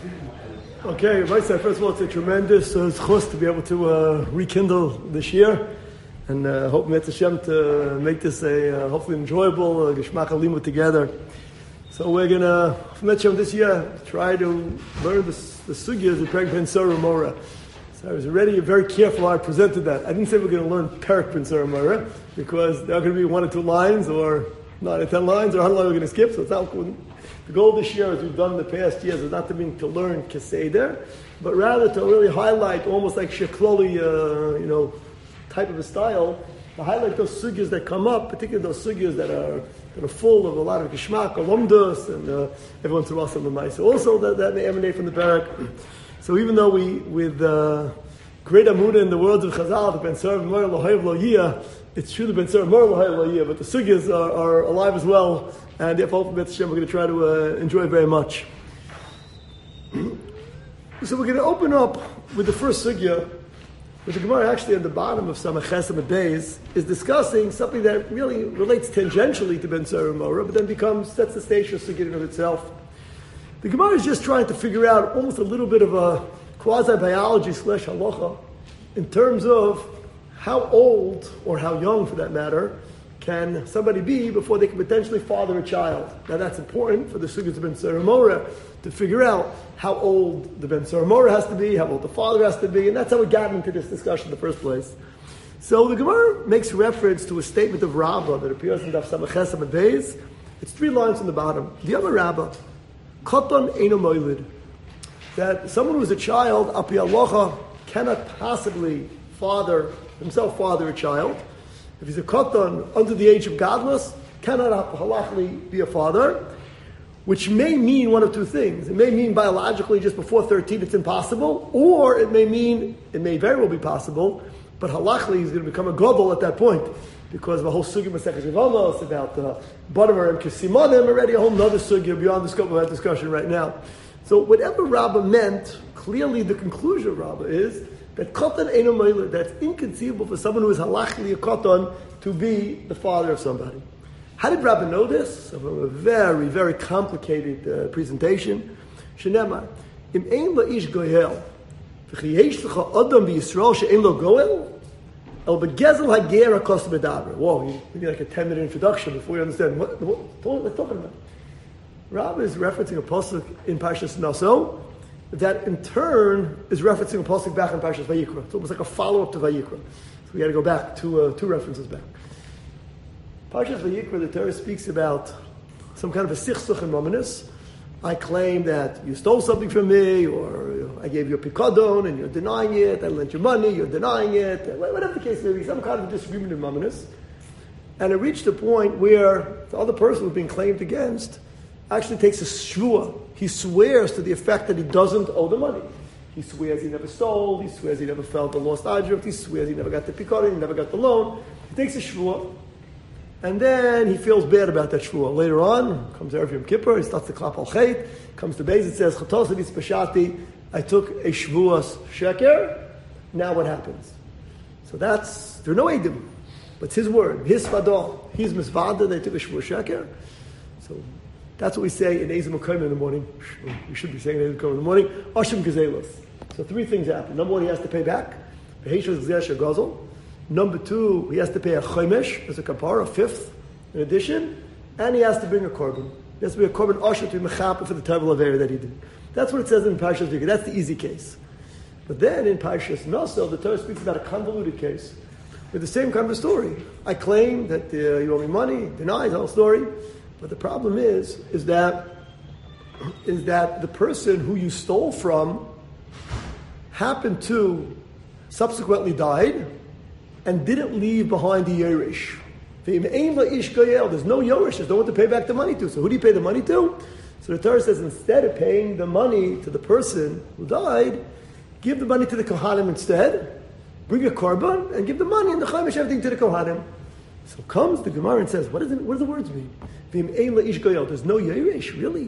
Okay, first of all, it's a tremendous zchus to be able to rekindle this year, and hope Mitzvah Hashem to make this a hopefully enjoyable Geshmak Alimut together. So we're gonna, Mitzvah Hashem, this year try to learn the sugyas of Perek Ben Sora Mora. So I was already very careful how I presented that. I didn't say we're going to learn Perek Ben Sora Mora because there are going to be 1 or 2 lines, or 9 or 10 lines, or 100 lines we're going to skip. So it's not. The goal this year, as we've done in the past years, is not to mean to learn Keseder, but rather to really highlight, almost like Shekloli, type of a style, to highlight those sugyas that come up, particularly those sugyas that are full of a lot of Geshmak, Alumdus, and every once in a while some of the So also that may emanate from the Perek. So even though with great Amuda in the words of Chazal, the Ben Sora Mora Lohayev Lo Yiyah, it's true the Ben Sora Mora Lohayev Lo Yiyah, but the sugyas are alive as well, and therefore we're going to try to enjoy very much. So we're going to open up with the first sugya, which the Gemara actually at the bottom of Samach Chesed Beis is discussing something that really relates tangentially to Ben Sora Mora, but then sets the stage for sugya in of itself. The Gemara is just trying to figure out almost a little bit of a quasi-biology / halacha in terms of how old, or how young for that matter, can somebody be before they can potentially father a child. Now that's important for the sugyas of Ben Sora Mora to figure out how old the Ben Sora Mora has to be, how old the father has to be, and that's how we got into this discussion in the first place. So the Gemara makes reference to a statement of Rabbah that appears in Daf Samach Chesed Beis. It's 3 lines on the bottom. The other Rabbah, Katan Eino Moilid, that someone who is a child, Api Halacha, cannot possibly father a child. If he's a Katan under the age of godless, cannot halachically be a father, which may mean one of 2 things. It may mean biologically just before 13 it's impossible, or it may very well be possible, but halachically he's going to become a gadol at that point, because of the whole sugya Masechet Yevamos about Banamer and Kesimonim, already a whole other sugya beyond the scope of our discussion right now. So whatever Rabbah meant, clearly the conclusion of Rabbah is that Katan Eino Moilid, that's inconceivable for someone who is halachically a Katan to be the father of somebody. How did Rabbah know this? So from a very, very complicated presentation. Shenema, Im ein la'ish goyel, v'chi yesh lecha adam v'Yisrael she'ein lo goel, el begezel hager hakos medaber. Whoa, you need like a 10-minute introduction before you understand what we're talking about. Rabbah is referencing a pasuk in Parshas Naso that in turn is referencing a pasuk back in Parshas Vayikra. It's almost like a follow-up to Vayikra. So we got to go back to 2 references back. Parshas Vayikra, the Torah speaks about some kind of a sichsuch in Mamonis. I claim that you stole something from me, or I gave you a pikadon and you're denying it. I lent you money, you're denying it. Whatever the case may be, some kind of disagreement in Mamonis. And it reached a point where the other person who's being claimed against actually takes a shvua. He swears to the effect that he doesn't owe the money. He swears he never stole, he swears he never felt the lost object, he swears he never got the pikadon, he never got the loan. He takes a shvua, and then he feels bad about that shvua. Later on, comes Erev Yom Kippur, he starts to klap al chait, comes to Beis, it says, Chatosav Yitzpashati, I took a shvuas sheker, now what happens? So there are no edim, but it's his word, his fadah, he's misvada, they took a shvuas sheker. So that's what we say in Ezim Ukayim in the morning. We should be saying in Ezim Ukayim in the morning. Ashim Gezelos. So 3 things happen. Number 1, he has to pay back. Number 2, he has to pay a chaymesh as a kapara, a 5th in addition, and he has to bring a korban. He has to be a korban asher to be mechaper for the terrible avera that he did. That's what it says in Parshas Vayikra. That's the easy case. But then in Parshas Naso, the Torah speaks about a convoluted case with the same kind of story. I claim that you owe me money, denies the whole story. But the problem is that the person who you stole from happened to subsequently died and didn't leave behind the Yerush. There's no Yerush, there's no one to pay back the money to. So who do you pay the money to? So the Torah says instead of paying the money to the person who died, give the money to the Kohanim instead, bring a korban, and give the money and the Chaimish everything to the Kohanim. So comes the Gemara and says, what do the words mean? There's no Yerush, really?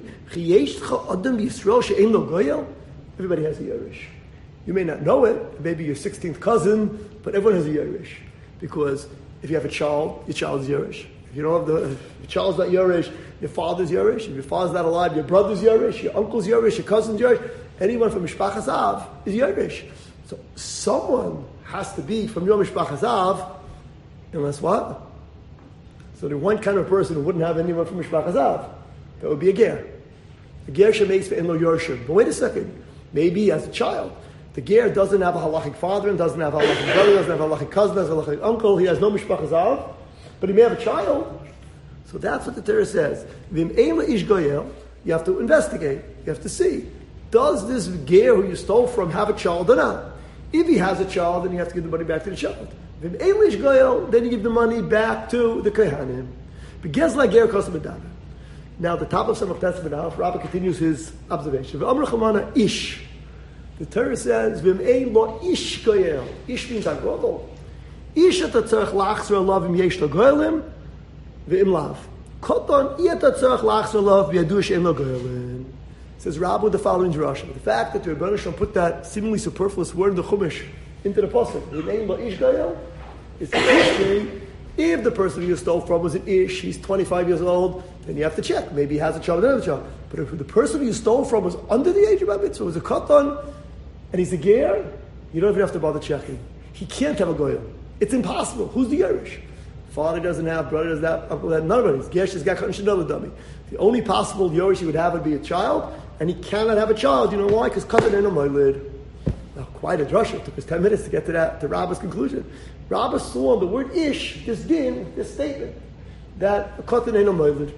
Everybody has a Yerush. You may not know it, maybe your 16th cousin, but everyone has a Yerush. Because if you have a child, your child is Yerush. If you don't have the child's not Yeresh, your father's Yeresh. If your father's not alive, your brother's Yeresh, your uncle's Yeresh, your cousin's Yeresh. Anyone from Mishpachas Av is Yeresh. So someone has to be from your Mishpachas Av, unless what? So the one kind of person who wouldn't have anyone from Mishpachas Av, that would be a ger. A ger shemeis ve'en lo yorshim. But wait a second. Maybe as a child, the ger doesn't have a halachic father, and doesn't have a halachic brother, doesn't have a halachic cousin, doesn't have a halachic uncle. He has no Mishpachas Av, but he may have a child. So that's what the Torah says. V'im ein le'ish goyel, you have to investigate. You have to see. Does this ger who you stole from have a child or not? If he has a child, then you have to give the money back to the child. V'im ein le'ish goyel, then you give the money back to the kohanim. Begez la ger kosem adana. Now, the top of Samach Testament, Rabbah continues his observation. V'amr chamana ish. The Torah says, "V'im ein lo ish goyel." Ish means agodol. Ish ata tzarech lachzor alav im yesh lo goyelim, v'im lav. Koton i ata tzarech lachzor alav v'yadu she'en lo goyelim. Says Rabbah with the following drasha: the fact that the Rebbeinu Shalom put that seemingly superfluous word in the Chumash into the pasuk, "V'im ein lo ish goyel," is interesting. If the person you stole from was an ish, he's 25 years old, then you have to check. Maybe he has a child, another child. But if the person you stole from was under the age of bar mitzvah, was a katan, and he's a ger, you don't even have to bother checking. He can't have a goyim. It's impossible. Who's the Yerush? Father doesn't have, brother doesn't have, uncle doesn't have, none of it. He's got another dummy. The only possible Yerush he would have would be a child, and he cannot have a child. You know why? Because katan ain't on my lid. Now, quite a drasha. It took us 10 minutes to get to Rabbah's conclusion. Rabbah saw the word ish, this din, this statement, that a katan ain't on my lid.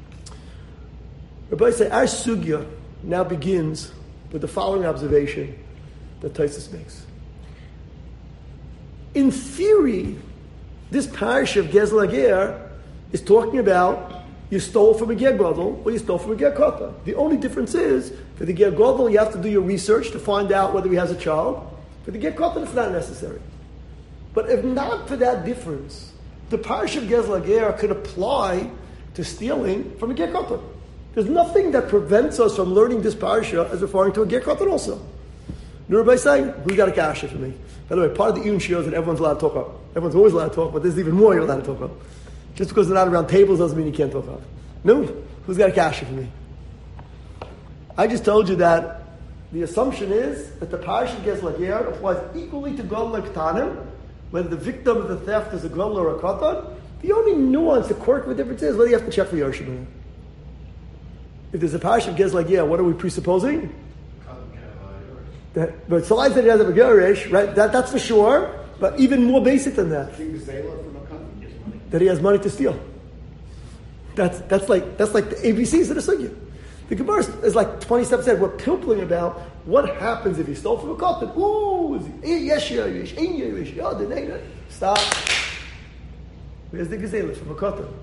Rabbi say, our sugya now begins with the following observation that Taisus makes. In theory, this parish of Gezel Ager is talking about you stole from a ger gadol or you stole from a ger katan. The only difference is, for the ger gadol, you have to do your research to find out whether he has a child. For the ger katan, it's not necessary. But if not for that difference, the parish of Gezel Ager could apply to stealing from a ger katan. There's nothing that prevents us from learning this parasha as referring to a ger katan also. Everybody saying, who got a kasha for me? By the way, part of the Iyun shows that everyone's allowed to talk about. Everyone's always allowed to talk, but there's even more you're allowed to talk about. Just because they're not around tables doesn't mean you can't talk about. No, who's got a kasha for me? I just told you that the assumption is that the parasha of Gezel Ager applies equally to gadol and katanim, whether the victim of the theft is a gadol or a katan. The only nuance, the quirk of the difference is whether you have to check for Yerushalayim. If there's a parasha of Gezel Ager, what are we presupposing? But besides that he has a Gerish, right? That's for sure. But even more basic than that, that he has money to steal. That's like the ABCs of the sugya. The Gemara is like 20 steps ahead. We're pilpling about what happens if he stole from a katan. Ooh, yes, yesh, ein yesh, stop. Where's the gazela from a katan?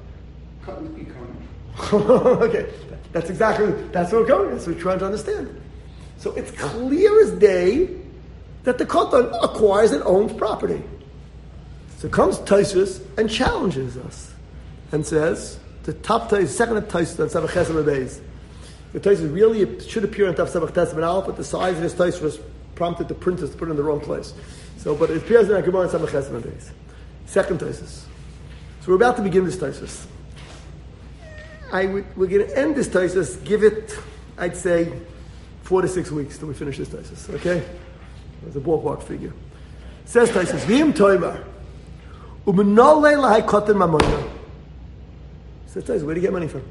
Okay, that's where we're going. That's what we're trying to understand. So it's clear as day that the katan acquires and owns property. So comes Tosfos and challenges us and says, the top Tosfos, second of Tosfos on Samach Chesed Beis. The Tosfos really should appear on top of Samach Chesed Aleph, but the size of this Tosfos was prompted the printers to put it in the wrong place. So, but it appears in our Gemara on Samach Chesed Beis. Second Tosfos. So we're about to begin this Tosfos. We're going to end this Tosfos, give it, I'd say, 4 to 6 weeks till we finish this Tosfos, okay? There's a ballpark figure. Says Tosfos, V'im toimar, u'menolei lahai koten mamono. Says Tosfos, where do you get money from?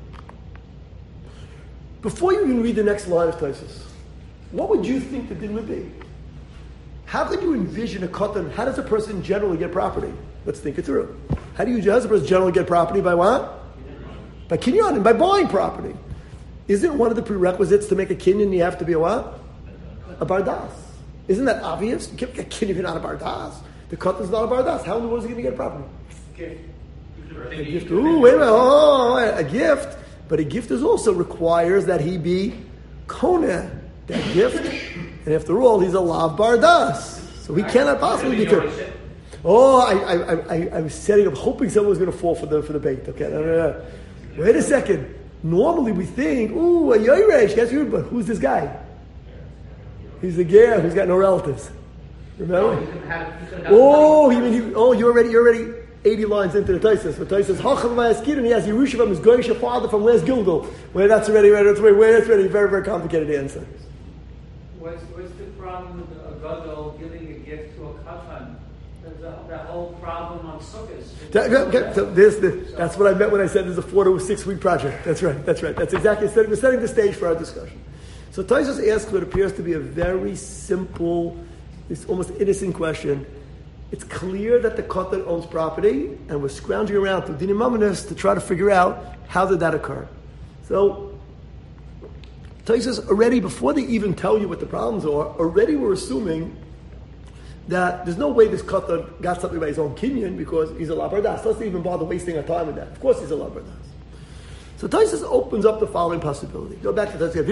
Before you even read the next line of Tosfos, what would you think the din would be? How could you envision a koten? How does a person generally get property? Let's think it through. How does a person generally get property? By what? By kinyan, by buying property. Isn't one of the prerequisites to make a kinyan you have to be a what? A bardas. Isn't that obvious? You can't get a kinyan if you're not a bardas. The katan's not a bardas. How in the world is he going to get property? A gift. Ooh, wait a minute. Oh, a gift. But a gift also requires that he be koneh, that gift. And after all, he's a lav bardas. So he cannot possibly be koneh. Oh, I was setting up, hoping someone was going to fall for the bait. Okay, no. Wait a second. Normally we think, ooh, a Yoresh, guess who? But who's this guy? He's the ger who's got no relatives. Remember? Oh, you're already 80 lines into the Taisus. But Taisus, Hacham Ma'askir, and he has Yerusha from his Goyish father from where's Gilgal? Where that's already a very, very complicated answer. What's the problem with a gadol giving a gift to a katan? That whole problem on Sukkot. That's what I meant when I said there's a 4 to 6 week project. That's right. That's exactly, we're setting the stage for our discussion. So Taisus asks what appears to be a very simple, this almost innocent question. It's clear that the katan owns property, and we're scrounging around through Dinim Mamonos to try to figure out how did that occur. So Taisus already, before they even tell you what the problems are, already we're assuming that there's no way this katan got something by his own kinyan because he's a labardas. Let's not even bother wasting our time with that. Of course he's a labardas. So Taisus opens up the following possibility. Go back to Taisus.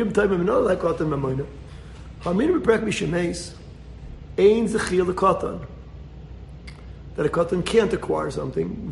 That a katan can't acquire something.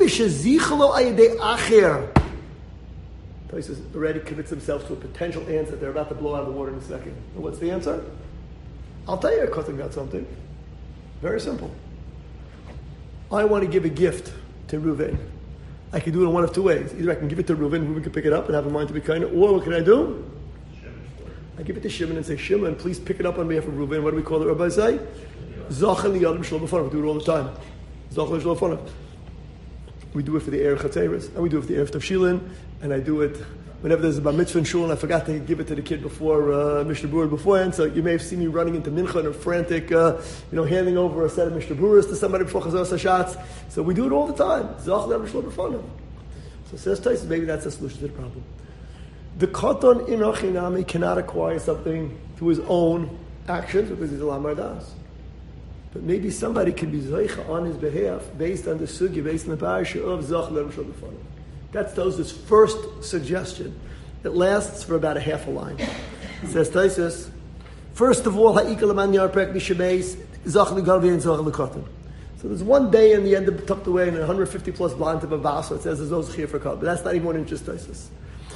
Taisus already commits himself to a potential answer. They're about to blow out of the water in a second. And what's the answer? I'll tell you a katan got something. Very simple. I want to give a gift to Reuven. I can do it in one of two ways. Either I can give it to Reuven, Reuven can pick it up and have a mind to be kind, or what can I do? I give it to Shimon and say, Shimon, please pick it up on behalf of Reuven. What do we call it, Rabbi say? Zachel liyadim shlo b'fanav. We do it all the time. Zachel shlo b'fanav. We do it for the Erev Chatzeres, and we do it for the Erev Tavshilin, and I do it whenever there's a bar mitzvah in shul, and I forgot to give it to the kid before Mishnah Berurah beforehand. So you may have seen me running into mincha and a frantic, handing over a set of Mishnah Berurahs to somebody before Chazar Sashatz. So we do it all the time. Zachel liyadim shlo b'fanav. So says Taisus, maybe that's a solution to the problem. The katan in Achinami cannot acquire something through his own actions because he's a lamar das. But maybe somebody can be zeicha on his behalf based on the sugya, based on the parasha of Zach Lerem Shal B'fanav. That's Taisus' first suggestion. It lasts for about a half a line. It says Taisus, first of all, ha'ikal aman yar prek mishabeis Zach L'galvi and Zach L'katan. So there's one day in the end of tucked away in 150 plus blind of a vaso. It says there's no zechir for katan, but that's not even what interests Taisus.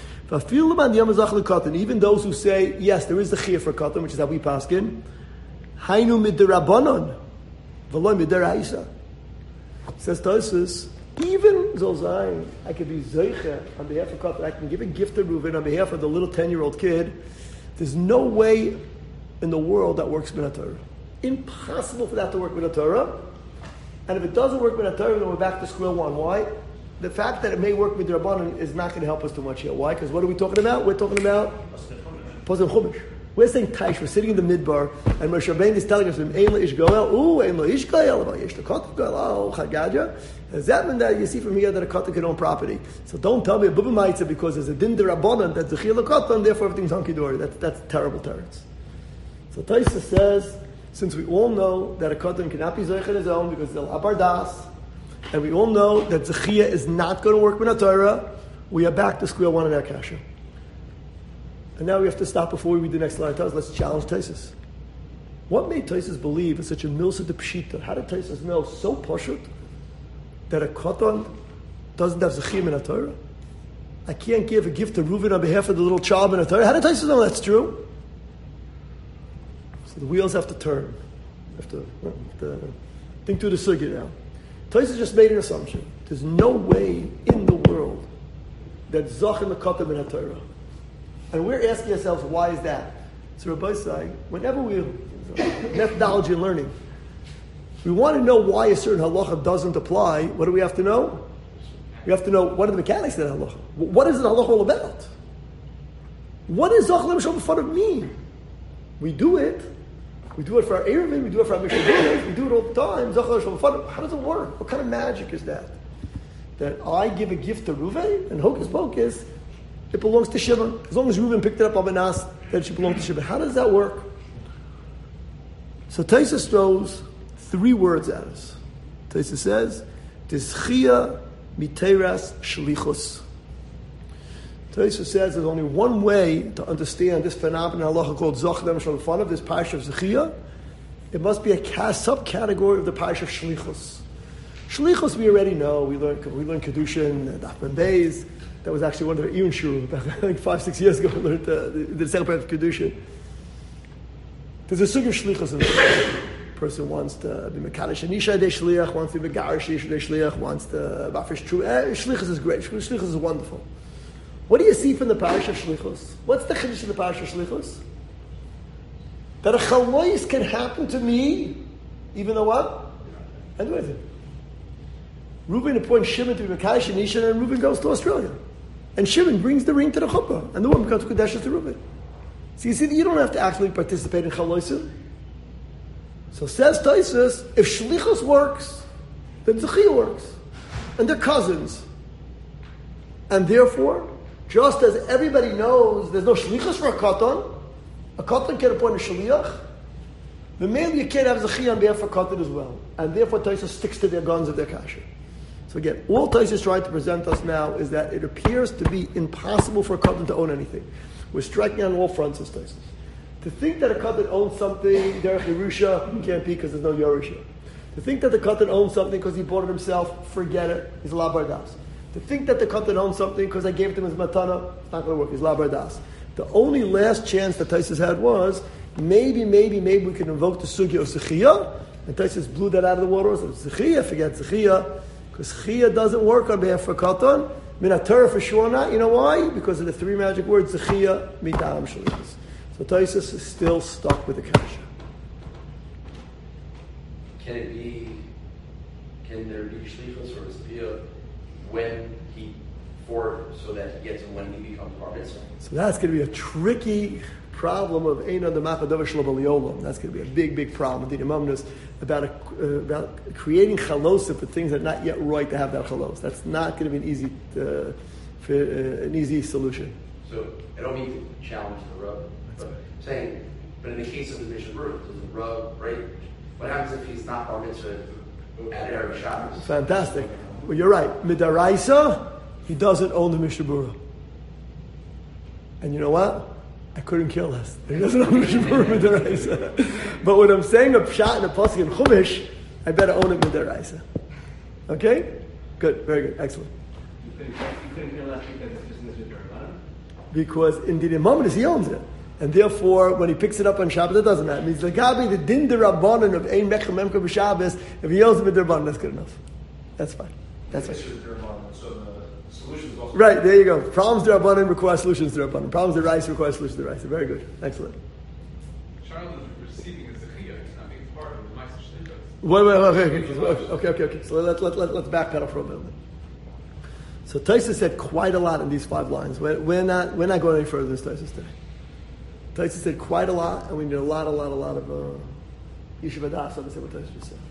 Even those who say yes, there is the chiyah for katan, which is how we paskin. Hainu midirabanon, v'lo midiraisa. Says Taisus, even Zolzayin, I could be zeicha on behalf of katan. I can give a gift to Reuven on behalf of the little 10-year-old kid. There's no way in the world that works min Torah. Impossible for that to work min Torah. And if it doesn't work min Torah, then we're back to square one. Why? The fact that it may work with the Rabbanan is not going to help us too much here. Why? Because what are we talking about? We're talking about Posem Chumash. We're saying Taish. We're sitting in the midbar, and Moshe Rabbeinu is telling us, "Ein lo ish goel, ein lo ish goel, but yesh lekot goel, oh chagadya." Does that mean that you see from here that a katan can own property? So don't tell me a bubba because there's a din de Rabbanan that's a chiyah lekatan, therefore everything's hunky dory. That's terrible terrence. So Taisus says, since we all know that a katan cannot be zoich on his own because they'll abar das. And we all know that Zechiyah is not going to work with Torah. We are back to square one in our kasha. And now we have to stop before we read the next line. Let's challenge Taisus. What made Taisus believe in such a milsa de pshita? How did Taisus know so pashut that a katan doesn't have Zechiyah in Torah? I can't give a gift to Reuven on behalf of the little child in Torah. How did Taisus know that's true? So the wheels have to turn. We have to think through the sugya now. Taisus just made an assumption. There's no way in the world that Zach and the Katan in Torah. And we're asking ourselves, why is that? So Rabbi say, whenever we methodology and learning, we want to know why a certain halacha doesn't apply. What do we have to know? We have to know what are the mechanics of that halacha. What is the halacha all about? What does Zach Lemshal B'fanav mean? We do it for our Erevin, we do it for our Mishnah Berurah, we do it all the time. How does it work? What kind of magic is that? That I give a gift to Reuven, and hocus pocus, it belongs to Shimon. As long as Reuven picked it up on Manas, then it should belong to Shimon. How does that work? So Taisus throws 3 words at us. Taisus says, Tizchia miteras shlichus. Taisus says there's only one way to understand this phenomenon halacha called Zach Lemshal B'fanav, this parsha of Zechiyah. It must be a subcategory of the parsha of Shlichus. Shlichus we already know. We learned Kedushin, Dachman Beis. That was actually one of the Iyun Shur, back I think 5-6 years ago. We learned the second part of Kedushin. There's a sugi of Shlichus in the person wants to be Mekadosh Anisha de Shliach, wants to be Megarish de Shliach, wants to Bafish True. Shlichus is great. Shlichus is wonderful. What do you see from the parish of Shlichus? What's the chiddush of the parish of Shlichus? That a chalois can happen to me, even though what? I do anything. Reuben appoints Shimon to be Mekadosh Anisha, and Reuben goes to Australia. And Shimon brings the ring to the chuppah, and the woman becomes Kodesh to Reuben. So you see that you don't have to actually participate in chaloisim. So says Taisus, if Shlichus works, then Zechiyah works. And they're cousins. And therefore, just as everybody knows there's no Shlichus for a Katan can appoint a Shliach, the male you can't have Zechiyah on behalf of a Katan as well. And therefore Taisus sticks to their guns of their kasher. So again, all Taisus is trying to present us now is that it appears to be impossible for a Katan to own anything. We're striking on all fronts as Taisus. To think that a Katan owns something, Derech Yerusha, he can't be because there's no Yerusha. To think that the Katan owns something because he bought it himself, forget it, he's La Bardas. To think that the Katan owns something because I gave it to him as Matana, it's not going to work, he's La Bardas. The only last chance that Taisus had was, maybe we can invoke the Sugya of Zechiyah, and Taisus blew that out of the water, so Zechiyah, forget Zechiyah, because Zechiyah doesn't work on behalf of Katan. Minatorah for sure not. You know why? Because of the three magic words, Zechiyah, Mitam, Shlichus. So Taisus is still stuck with the kasha. Can there be Shlichus or Zechiyah so that he gets it when he becomes Bar Mitzvah? So that's going to be a tricky problem of Ein Adam Machadav Shlo B'Liolam. That's going to be a big problem with the Imamnas about creating chalosim for things that are not yet right to have that chalos. That's not going to be an easy solution. So I don't mean to challenge the Rav, but in the case of the Mishnah Berurah, does the Rav, right? What happens if he's not Bar Mitzvah at Erev Shabbos? Fantastic. Well, you're right. Midaraisa, he doesn't own the Mishnah Berurah. And you know what? I couldn't care less. He doesn't own the Mishnah Berurah Midaraisa. But when I'm saying a pshat and a pasuk in Chumash, I better own it Midaraisa. Okay? Good. Very good. Excellent. You couldn't care less because it's just Mishnah Berurah? Because in the Imamnis he owns it. And therefore, when he picks it up on Shabbos, it doesn't matter. It means the Gabi, the din derabanan of Ein Mechem Memka b'Shabbos, if he owns it with derabanan, that's good enough. That's fine. That's fine. So the solution is also right, there you go. Problems derabanan require solutions derabanan. Problems deraisa require solutions deraisa. Very good. Excellent. Charlotte is receiving a zechiyah. It's not being part of the Ma'aser Shlichus. Okay. So let's backpedal for a minute. So Taisus said quite a lot in these 5 lines. We're not going any further than Taisus today. Taisus said quite a lot, and we need a lot of Yeshiva Das to understand what Taisus just said.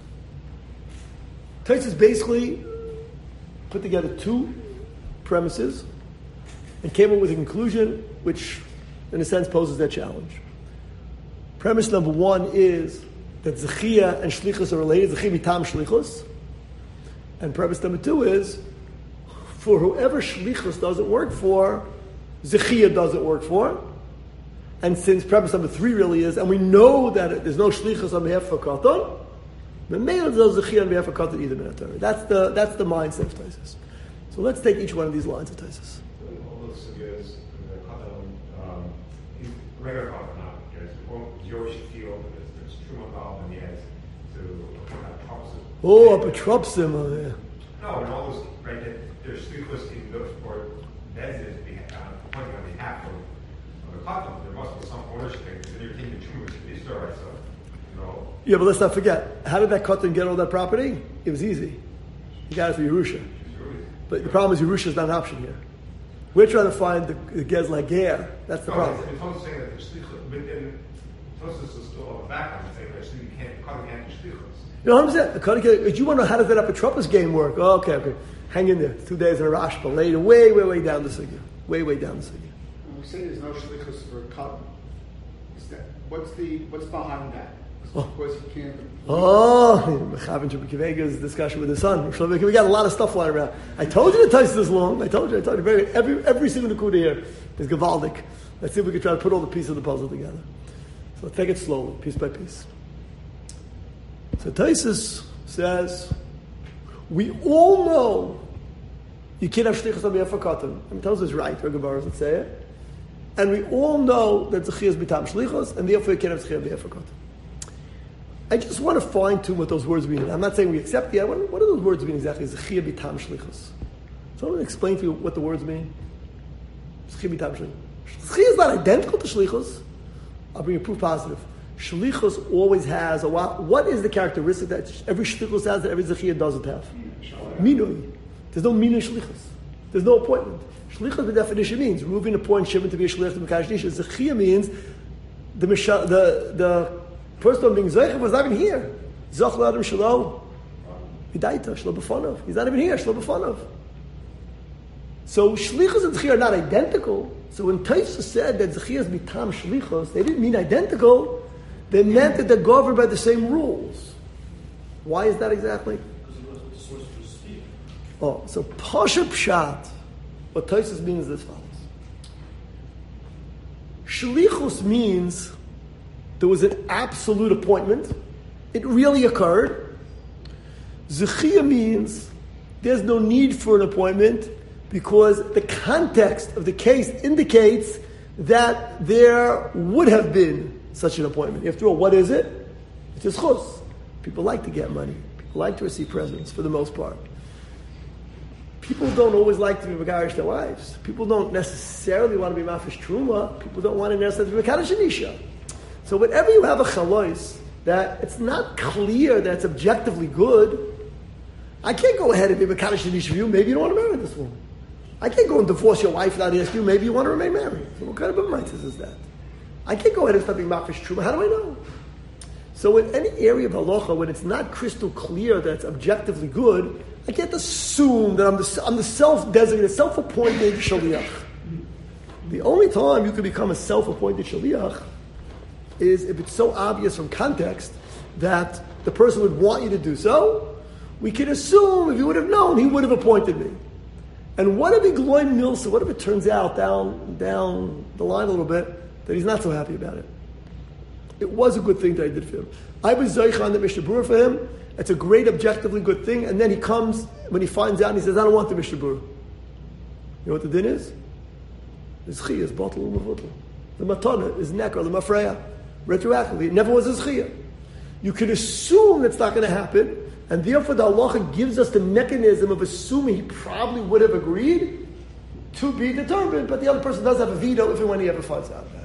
Taisus basically put together 2 premises and came up with a conclusion which, in a sense, poses that challenge. Premise number 1 is that Zechiyah and Shlichus are related. Zechiyah mitam Shlichus. And premise number 2 is, for whoever Shlichus doesn't work for, Zechiyah doesn't work for. And since premise number 3 really is, and we know that there's no Shlichus on behalf of Katan, the male does Zechiyah on behalf of Katan either Minatorah. That's the mindset of Taisus. So let's take each one of these lines of Taisus. All those sugyas, the Katan, he's regular Katan now. There's Jewish field, there's Truma involved, and he has to Tropsim. Oh, up a Tropsim, oh yeah. No, and all those, right, there's Shlichus in those for Bezis pointing on behalf of the Katan. There must be some ownership thing, because then you're taking Truma to be stored, right? So, yeah, but let's not forget, how did that Katan get all that property? It was easy. He got it for Yerusha. But the problem is Yerusha is not an option here. We're trying to find the Gez Lager. That's the problem. It's also saying that there's Shlichus, but then Tosus is still on the background saying that Katan can't be Shlichus. You know what I'm saying? But you want to know how does that Upper Trumpus game work? Oh, okay. Hang in there. 2 days in a Rashba. Later, way down the Sugya. Way down the Sugya. When we say there's no Shlichus for Katan, what's behind that? Because he can't. Mechavan Shabbat discussion with his son. We got a lot of stuff flying around. I told you the Taisus is long. I told you. Every single Nakuda here is Gavaldik. Let's see if we can try to put all the pieces of the puzzle together. So let's take it slowly, piece by piece. So Taisus says, we all know you can't have Shlichus on behalf of Katan. Taisus is right, let's say it. And we all know that Zechiyah is Bitam Shlichus, and therefore you can't have Zechiyah on behalf of Katan. I just want to fine-tune what those words mean. I'm not saying we accept it. What do those words mean exactly? Zechia bitam shlichus. So I'm going to explain to you what the words mean. Zechia bitam shlichus. Zechia is not identical to shlichus. I'll bring you proof positive. Shlichus always has what is the characteristic that every shlichus has that every zechia doesn't have? Minui. There's no minui shlichus. There's no appointment. Shlichus, by definition, means Reuven appoints Shimon to be a shlich to Mekadosh Nisha. Zechia means the person being zeicha was not even here. Zoch l'adam shelo hidaita shelo b'fanav. He's not even here. Shelo b'fanav. So shlichus and zechia are not identical. So when Taisa said that zechia is mitam shlichus, they didn't mean identical. They meant that they're governed by the same rules. Why is that exactly? Oh, so pasha pshat. What Taisa means is as follows. Shlichus means there was an absolute appointment. It really occurred. Zechia means there's no need for an appointment because the context of the case indicates that there would have been such an appointment. After all, what is it? It's a schus. People like to get money. People like to receive presents for the most part. People don't always like to be megarish their wives. People don't necessarily want to be mafish truma. People don't want to necessarily be mekadosh nisha. So whenever you have a chalois that it's not clear that it's objectively good, I can't go ahead and be mekadosh nisha for you. Maybe you don't want to marry this woman. I can't go and divorce your wife without asking you. Maybe you want to remain married. So what kind of b'maitis is that? I can't go ahead and start being mafish truma. How do I know? So in any area of halacha, when it's not crystal clear that it's objectively good, I can't assume that I'm the self-designated, self-appointed shaliach. The only time you can become a self-appointed shaliach is if it's so obvious from context that the person would want you to do so. We can assume if you would have known, he would have appointed me. And what if Igloim Milsa, what if it turns out down the line a little bit that he's not so happy about it? It was a good thing that I did for him. I was Zaycha on the Mishnah Berurah for him. It's a great objectively good thing. And then he comes, when he finds out, and he says, I don't want the Mishnah Berurah. You know what the din is? The Zechia is Batal U'Mavutal. The Matana is Nekar, the Mafreya. Retroactively, it never was a Zechia. You can assume it's not going to happen, and therefore the halacha gives us the mechanism of assuming he probably would have agreed to be determined, but the other person does have a veto if and when he ever finds out about it.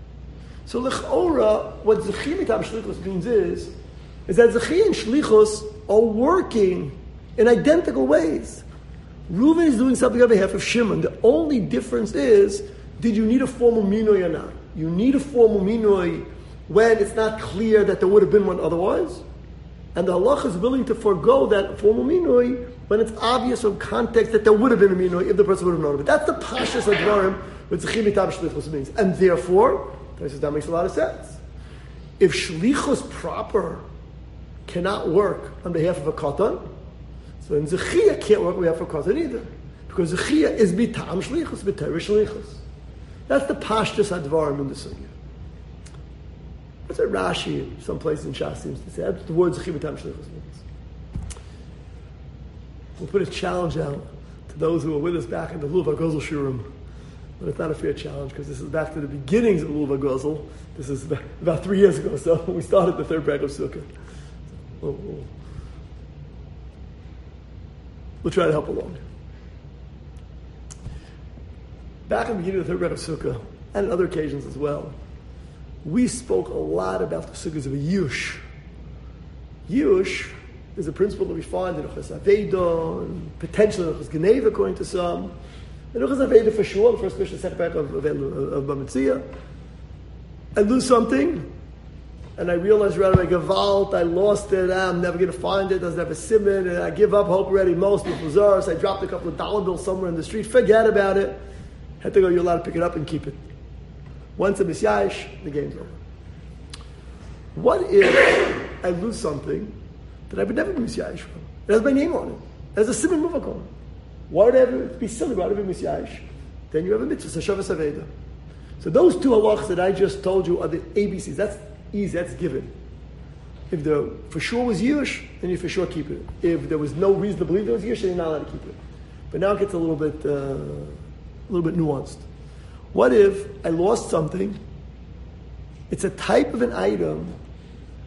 So l'ch'ora, what Zechia mitam shlichus means is that Zechia and shlichus are working in identical ways. Reuven is doing something on behalf of Shimon. The only difference is, did you need a formal minoi or not? You need a formal minoi when it's not clear that there would have been one otherwise. And the halacha is willing to forego that formal minoi when it's obvious from context that there would have been a minoi if the person would have known it. But that's the pashas advarim what Zechia mitam shlichus means. And therefore, that makes a lot of sense. If shlichus proper cannot work on behalf of a katan, so then Zechia can't work on behalf of a katan either. Because Zechia is bitam shlichus, b'teres shlichus. That's the pashtus advarim in the sugya. That's what Rashi, someplace in Shas, seems to say. That's the word Zechia bitam shlichus means. We'll put a challenge out to those who were with us back in the Lulav HaGozel Shurim. But it's not a fair challenge because this is back to the beginnings of Lulav HaGozel. This is about 3 years ago, so we started the third parak of Sukkah. We'll try to help along. Back in the beginning of the third parak of Sukkah, and on other occasions as well, we spoke a lot about the sukkahs of a yush. Yush is a principle that we find in Uchas Aveda, and potentially in Uchas Geneva, according to some. In Uchas Aveda for sure, the first Mishnah, second parak of Bamitzia. I lose something, and I realize right away, Gevalt, I lost it, I'm never going to find it, doesn't have a simon, and I give up hope already, most of the I dropped a couple of dollar bills somewhere in the street, forget about it. Had to go, you're allowed to pick it up and keep it. Once a misyash, the game's over. What if I lose something that I would never be misyash from? It has my name on it. It has a simon muvak on it. Why would I ever be silly? Why would I be misyash? Then you have a mitzvah, Shavas Aveda. So those two halachas that I just told you are the ABCs. That's easy, that's given. If there for sure was Yush, then you for sure keep it. If there was no reason to believe there was Yush, then you're not allowed to keep it. But now it gets a little bit nuanced. What if I lost something? It's a type of an item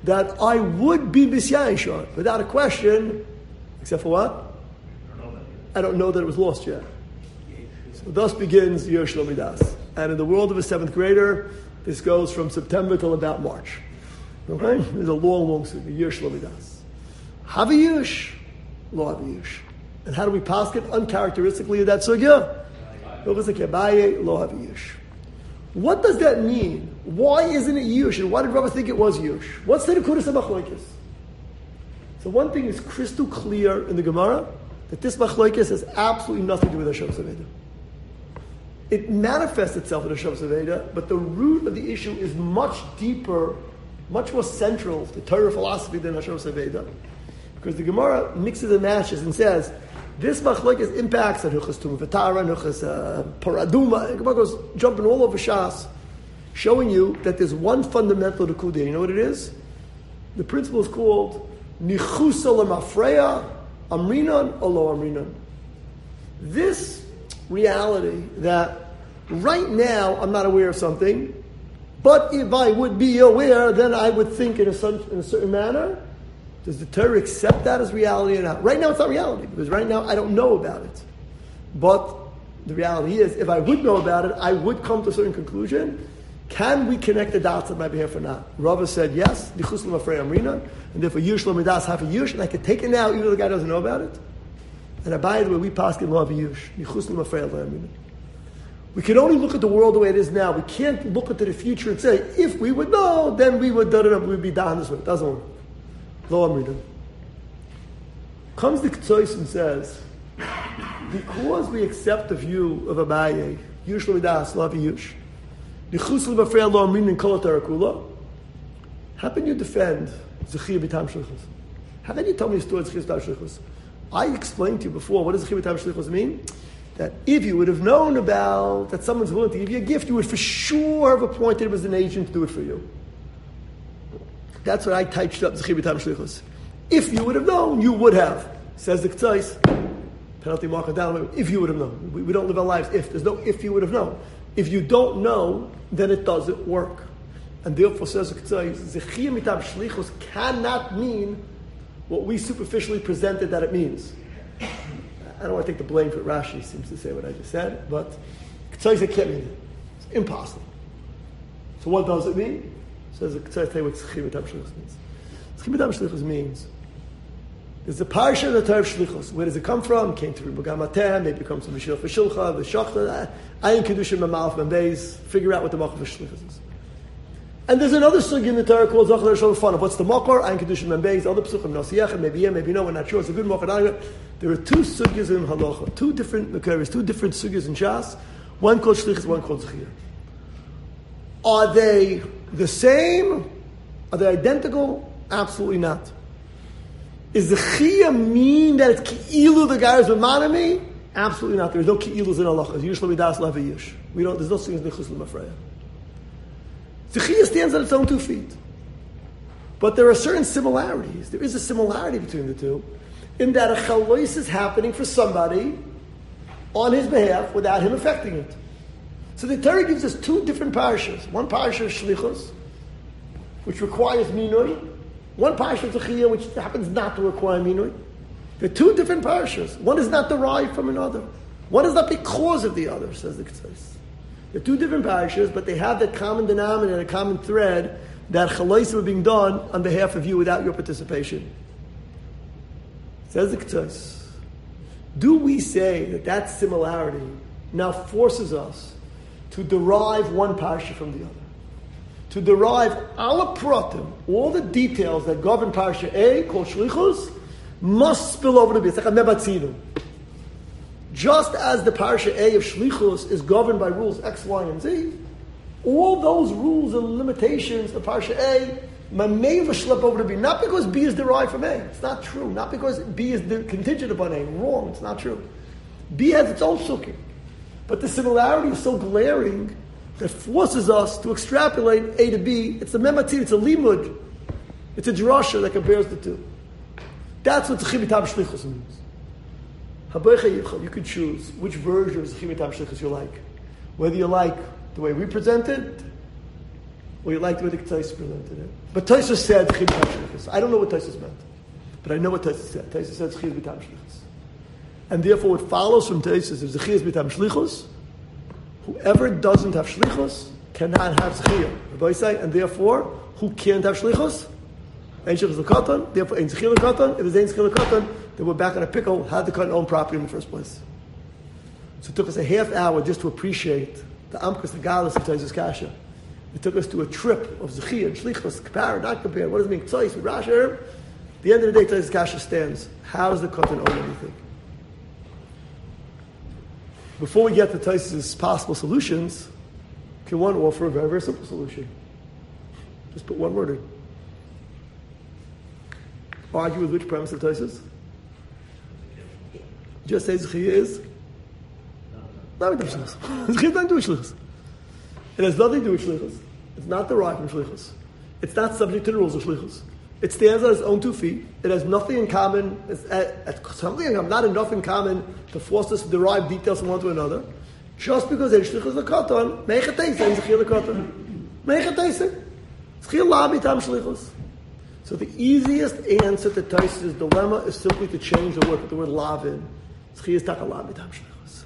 that I would be Bisyayishon, without a question, except for what? I don't know that it was lost yet. So thus begins Yesh Lomidas. And in the world of a 7th grader, this goes from September till about March. Okay? There's a long, long sugya. Yesh Lomidas. Havayush, lo havayush. And how do we pass it? Uncharacteristically of that sugya? Lo havayush. What does that mean? Why isn't it Yush? And why did Rava think it was Yush? What's the Nekudas HaMachloikis? So one thing is crystal clear in the Gemara, that this Machloikis has absolutely nothing to do with Hashem Saveda. It manifests itself in Hashem Saveda, but the root of the issue is much deeper, much more central to Torah philosophy than Hashem Saveda. Because the Gemara mixes and matches and says, this Machloikis impacts on Hilchas Tumah V'Tara, Hilchas Paraduma. The Gemara goes jumping all over Shas, showing you that there's one fundamental Nekuda. You know what it is? The principle is called Nichusa L'Mafreya, Amrinan or Lo Amrinan. This reality that right now I'm not aware of something, but if I would be aware, then I would think in a certain manner. Does the Torah accept that as reality or not? Right now it's not reality, because right now I don't know about it. But the reality is, if I would know about it, I would come to a certain conclusion. Can we connect the dots on my behalf or not? Rava said yes, Nichus L'Mafrei Amrina, and therefore Yush L'Midas half a Yush, and I could take it now even though the guy doesn't know about it. And Abai, the way we pass in Lo Yush, Nichus L'Mafrei Amrina. We can only look at the world the way it is now. We can't look into the future and say, if we would know, then we would we'd be down this way. It doesn't work. Lo Amrina. Comes the Ketzois and says, because we accept the view of Abaye, Yush L'Midas, Lo Yush, how can you defend Zechiyah B'Tam Shlichus? How can you tell me a story of Zechiyah B'Tam Shlichus? I explained to you before, what does Zechiyah B'Tam Shlichus mean? That if you would have known about that someone's willing to give you a gift, you would for sure have appointed him as an agent to do it for you. That's what I typed up Zechiyah B'Tam Shlichus. If you would have known, you would have. Says the Ketzois. Penalty marker down. If you would have known. We don't live our lives if. There's no if you would have known. If you don't know, then it doesn't work. And therefore, says the Ketzois, Zechiyah Mitam Shlichus cannot mean what we superficially presented that it means. I don't want to take the blame for it. Rashi seems to say what I just said, but Ketzois, it can't mean it. It's impossible. So what does it mean? Says the Ketzois, tell you what Zechiyah Mitam Shlichus means. Zechiyah Mitam Shlichus means there's a parsha in the Torah of Shlichus. Where does it come from? Came to Rebbe Gamatem, maybe it comes from Mishilach V'Shilcha, V'Shachta, Ayin Kedushim Mamalach Membeis. Figure out what the Makar of Shlichus is. And there's another sugi in the Torah called Zachar Shol Fanav. What's the Makar? Ayin Kedushim Membeis. Other Psuchim Nosiyach, maybe yeah, maybe no. We're not sure. It's a good Makar. There are two sugyas in Halacha, two different Makaris, two different sugyas in Shas. One called Shlichus, one called Zechiyah. Are they the same? Are they identical? Absolutely not. Is the Zechiyah mean that it's Ki'ilu the guy who's Mamanami? Absolutely not. There's no Ki'ilus in Halacha. Yush L'Midas Lava Yush. There's no things in Nichus L'Mafreya. Zechiyah stands on its own 2 feet. But there are certain similarities. There is a similarity between the two, in that a chalois is happening for somebody on his behalf without him affecting it. So the Torah gives us 2 different parashas. One parasha is Shlichus, which requires Minui. One parasha is Zechiyah, which happens not to require Minui. There are 2 different parashas. One is not derived from another. One is not because of the other, says the Ketzois. They're 2 different parashas, but they have that common denominator, a common thread, that chalois were being done on behalf of you without your participation. Says the Ketzois. Do we say that similarity now forces us to derive one parasha from the other? To derive ala pratim, all the details that govern Parsha A, called Shlichus, must spill over to B. It's like a mebatzinu. Just as the Parsha A of Shlichus is governed by rules X, Y, and Z, all those rules and limitations of Parsha A may schlep over to B. Not because B is derived from A. It's not true. Not because B is contingent upon A. Wrong. It's not true. B has its own sukkim. But the similarity is so glaring that forces us to extrapolate A to B. It's a mematir, it's a limud, it's a drasha that compares the two. That's what Zechiyah B'Tam Shlichus means. You could choose which version of Zechiyah B'Tam Shlichus you like. Whether you like the way we present it, or you like the way the Taisus presented it. But Taisus said Chiyuv B'tam Shlichus. I don't know what Taisus meant, but I know what Taisus said. Taisus said Chiyuv B'tam Shlichus. And therefore what follows from Taisus is the Chiyuv B'tam Shlichus. Whoever doesn't have Shlichus cannot have Zechiyah. Rabbi say, and therefore, who can't have Shlichus? Ein Shlichus L'Katan, therefore Ein Zechiyah L'Katan. If there's Ein Zechiyah L'Katan, then we're back in a pickle, had the Katan own property in the first place. So it took us a half hour just to appreciate the Amkus, the Galus of Taisus Kasha. It took us to a trip of Zechiyah and Shlichus, compare, not compare. What does it mean? Tzais with Rasher. At the end of the day, Taisus Kasha stands. How does the Katan own anything? Before we get to Taisus' possible solutions, can one offer a very, very simple solution? Just put one word in. Argue with which premise of Taisus? Just say Zechiyah is? Not with Shlichus. Zechiyah doesn't do with Shlichus. It has nothing to do with Shlichus. It's not derived from Shlichus. It's not subject to the rules of Shlichus. It stands on its own 2 feet. It has nothing in common. Not enough in common to force us to derive details from one to another. Just because it's Shlichus L'Katan, Meichateisek and Zechiyah L'Katan. Meichateisek. Zechiyah La B'tam Shlichus. So the easiest answer to Taisus' dilemma is simply to change the word, put the word lav in. Zechiyah is Taka La B'tam Shlichus.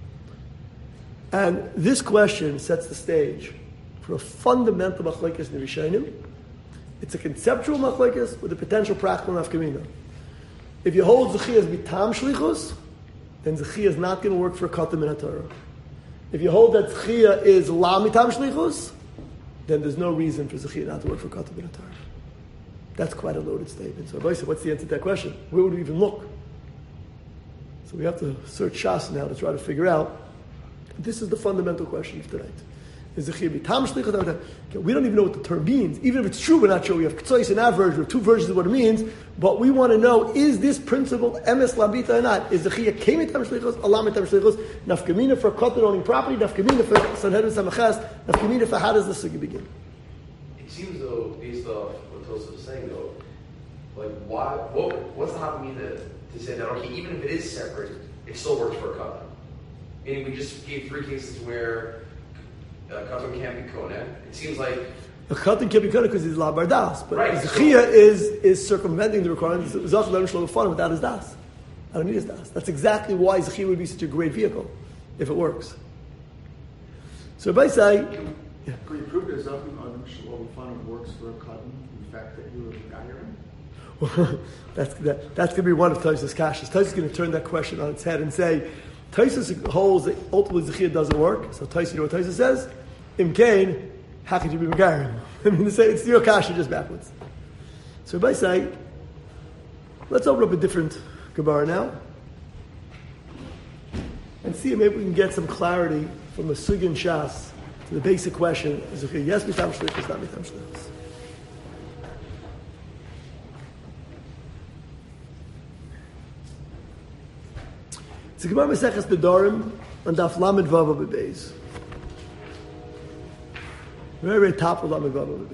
And this question sets the stage for a fundamental machlokes in the Rishonim. It's a conceptual machlokes with a potential practical nafkamina. If you hold Zechiyah as B'tam Shlichus, then Zechiyah is not going to work for a Katan min HaTorah. If you hold that Zechiyah is La B'tam Shlichus, then there's no reason for Zechiyah not to work for Katan min HaTorah. That's quite a loaded statement. So, what's the answer to that question? Where would we even look? So we have to search Shas now to try to figure out. This is the fundamental question of tonight. Is Zechiyah B'tam Shlichus? We don't even know what the term means. Even if it's true, we're not sure. We have K'tzois and average. We have 2 versions of what it means. But we want to know, is this principle emes labita or not? Is Zechiyah Kei B'tam Shlichus, Allah B'tam Shlichus, nafkamina for Katan owning property, nafkamina for Sanhedrin Samaches, nafkamina for how does the sugi begin? It seems though, based off what Tosaf was saying though, like what's the nafkamina to say that, okay, even if it is separate, it still works for a Katan? Meaning we just gave 3 cases where Katan can't be Koneh. It seems like a Katan can't be Koneh because he's La Bardas. But right, Zechiyah is circumventing the requirements. Zach learns Shalom Fun without his Das. I don't need his Das. That's exactly why Zechiyah would be such a great vehicle, if it works. So if I say... Yeah. Can you prove that Zach Shalom Fun works for a Katan? The fact that you were a guy? That's going to be one of Taisus' kashas. Taisus is going to turn that question on its head and say, Taisus holds that ultimately Zechiyah doesn't work. So Taisus, you know what Taisus says? Im Kain, how could you be Megarim? I mean, it's your kasha just backwards. So if I say, let's open up a different Gemara now and see if maybe we can get some clarity from the Sugin Shas to the basic question: is Zechiyah yes B'tam Shlichus, not B'tam Shlichus? It's a Gemara Maseches Nedarim on Daf Lamed Vav Bebeis. Very, very top of Lamed Vav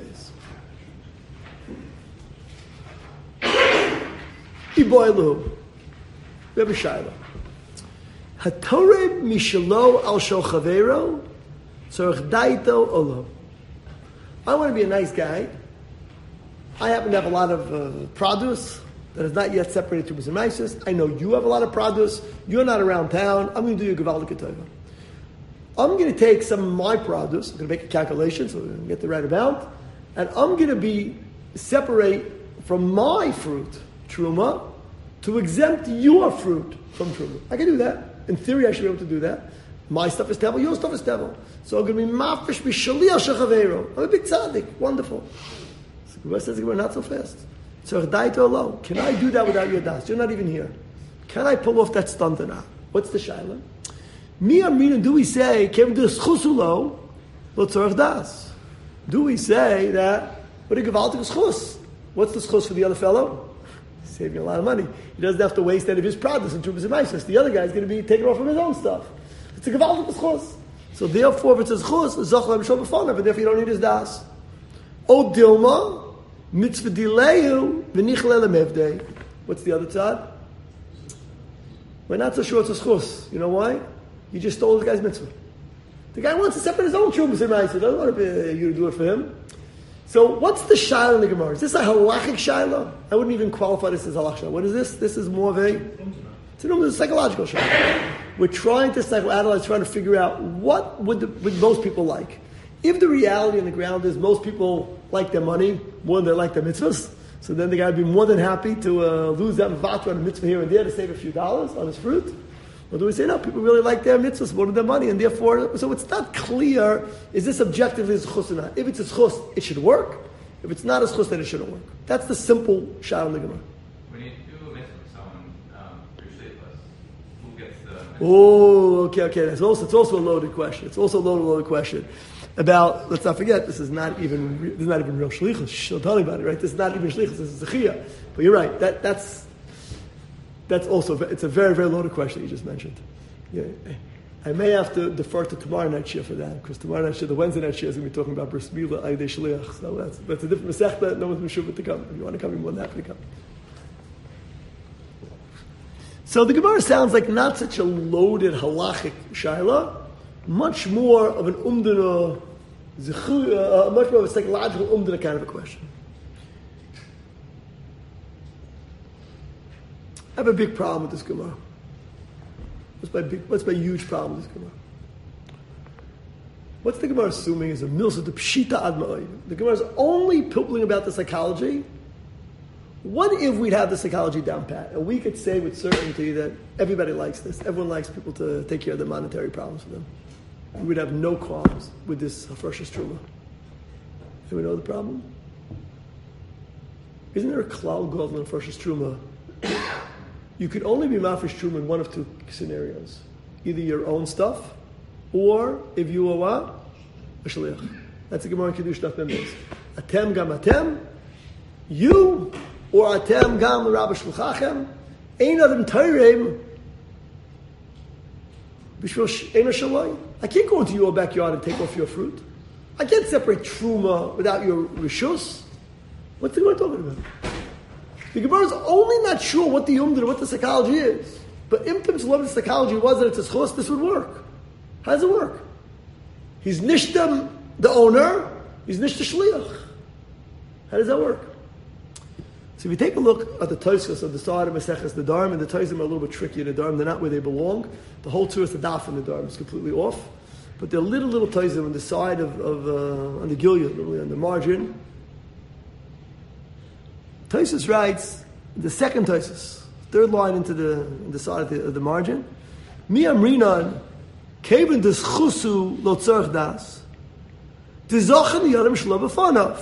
Bebeis. Iboilu, Rebbe Shaila. Hatoreb mishalo al shel chavero, tzorich daito olo. I want to be a nice guy. I happen to have a lot of produce that is not yet separated to B'zimaisis. I know you have a lot of produce. You're not around town. I'm going to do you a Gevaldik Ketova. I'm going to take some of my produce. I'm going to make a calculation so we can get the right amount. And I'm going to separate from my fruit, Truma, to exempt your fruit from Truma. I can do that. In theory, I should be able to do that. My stuff is Tevel, your stuff is Tevel. So I'm going to be Mafish B'Shali al Shechaveiro. I'm a big tzaddik. Wonderful. So Gemara says, not so fast. So alone. Can I do that without your das? You're not even here. Can I pull off that stunt or not? What's the shaila? Mi amrin, do we say can we do schusulo lo tzorich das? Do we say that what a gevaltik schus? What's the schus for the other fellow? Saving a lot of money. He doesn't have to waste any of his produce in Trubas and Maisis. The other guy's going to be taken off from his own stuff. It's a gevaltik schus. So therefore, if it's a schus, it's zochel b'shol b'fanav, and therefore you don't need his das. O dilma. Mitzvah dileyu v'nichle lemevdei. What's the other side? We're not so sure it's a schus. You know why? You just stole the guy's mitzvah. The guy wants to separate his own trubas and ma'aser. Doesn't want you to do it for him. So what's the shaila in the Gemara? Is this a halachic shaila? I wouldn't even qualify this as halachic shaila. What is this? This is more of a psychological shaila. We're trying to psychoanalyze, trying to figure out what would most people like. If the reality on the ground is most people like their money more than they like their mitzvahs, so then the guy would be more than happy to lose that vatra on a mitzvah here and there to save a few dollars on his fruit. Or do we say, no, people really like their mitzvahs more than their money, and therefore, so it's not clear, is this objectively a chus or not? If it's a chus, it should work. If it's not a chus, then it shouldn't work. That's the simple shot on the Gemara. When you do a mitzvah with someone, you're sheikhus, who gets the mitzvah? Oh, okay. It's also a loaded question. It's also a loaded question. About, let's not forget, this is not even real shlichus. She'll tell you about it, right? This is not even shlichus, this is zechiyah. But you're right, that's also, it's a very, very loaded question that you just mentioned. Yeah, I may have to defer to tomorrow night shir for that, because tomorrow night shir, the Wednesday night shir, is going to be talking about bris milah aydei shliach. So that's a different masechta. No one's meshuvah to come. If you want to come, you're more than happy to come. So the Gemara sounds like not such a loaded halachic shaila, much more of an umdana, much more of a psychological umdana kind of a question. I have a big problem with this Gemara. What's my huge problem with this Gemara? What's the Gemara assuming is a milsa de pshita ad ma'od? The Gemara is only pimpling about the psychology. What if we'd have the psychology down pat, and we could say with certainty that everybody likes this, everyone likes people to take care of their monetary problems for them. We would have no qualms with this Hafrashas Truma. Do we know the problem? Isn't there a klal gadol in Hafrashas Truma? You could only be mafresh truma in one of two scenarios. Either your own stuff, or if you are what? A shliach. That's the Gemara in Kiddush Daf Mem Beis. Atem gam atem, you, or atem gam l'rabba shluchachem, ein adam teireim, b'shvil ein shaloi. I can't go into your backyard and take off your fruit. I can't separate truma without your rishus. What's the Gemara talking about? The Gemara is only not sure what the umdana, what the psychology is. But Imtim's love of psychology was that it's a schos, this would work. How does it work? He's nishtam, the owner, he's nishta shliach. How does that work? So if you take a look at the Tosfos of the side of Maseches Nedarim, and the Tosfos are a little bit tricky in Nedarim, they're not where they belong. The whole Tzuras Hadaf in Nedarim is completely off. But they're little Tosfos on the side of on the Gilead, literally on the margin. Tosfos writes, the second Tosfos, third line into the side of the margin, Mi amrinan, kevin des chusu lo tzarech das, dizachem yadim shlo b'fanav.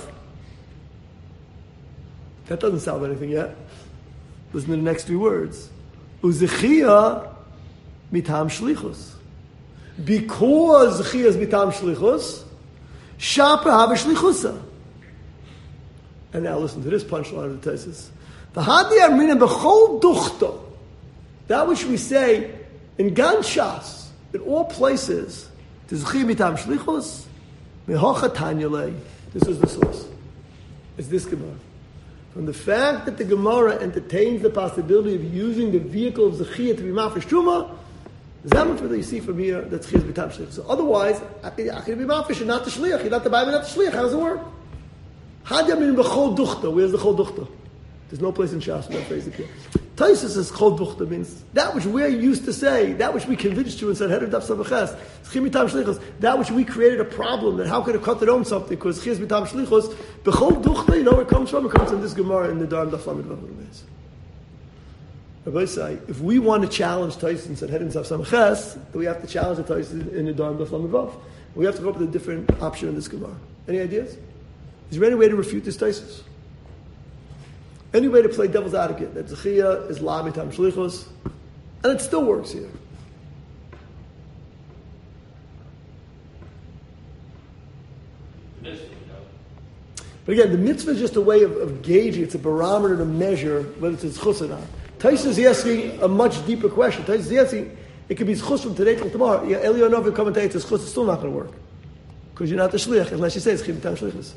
That doesn't solve anything yet. Listen to the next three words. Uzechia mitam shlichus. Because zechia is mitam shlichus, shaper have shlichusa. And now listen to this punchline of the Tosfos. V'hadi amrinan b'chol duchto. That which we say in Gan Shas, in all places, Tizchi mitam shlichus, mehocha tanya lei. This is the source. It's this Gemara. From the fact that the Gemara entertains the possibility of using the vehicle of Zechiyah to be mafresh truma, that you see from here that Zechiyah is mitam shlichus. So otherwise, I can be mafresh and not the shliach. You're not the Bible, not the shliach. How does it work? Hadi amrinan b'chol duchto. Where's the chol duchto? There's no place in Shas where that phrase appears. Tosfos says chol duchta means that which we're used to say, that which we convinced you and said head of daf savaches, schim mitam shlichus, that which we created a problem that how could a cut own something because schim mitam shlichus, b'chol duchta, you know where it comes from? It comes from this Gemara in the Darm daf lamed vav beis. Rabbi say, if we want to challenge Tosfos and said head of daf savaches, then we have to challenge the Tosfos in the Darm daf lamed vav. We have to go up with a different option in this Gemara. Any ideas? Is there any way to refute this Tosfos? Any way to play devil's advocate that Zechiyah is la mitam shlichus, and it still works here. But again, the mitzvah is just a way of gauging. It's a barometer to measure whether it's chus or not. Tosfos is asking a much deeper question. Tosfos is asking, it could be chus from today till tomorrow. Yeah, Elionov will come and tell you it's chus, it's still not going to work because you're not the shliach unless you say it's mitam shlichus.